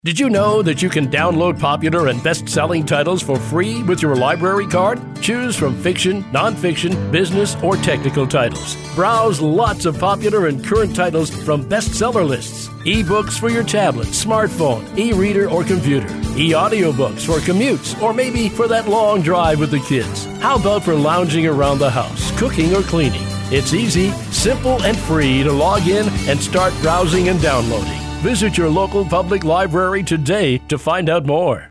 Did you know that you can download popular and best-selling titles for free with your library card? Choose from fiction, nonfiction, business, or technical titles. Browse lots of popular and current titles from bestseller lists. E-books for your tablet, smartphone, e-reader, or computer. E-audiobooks for commutes, or maybe for that long drive with the kids. How about for lounging around the house, cooking or cleaning? It's easy, simple, and free to log in and start browsing and downloading. Visit your local public library today to find out more.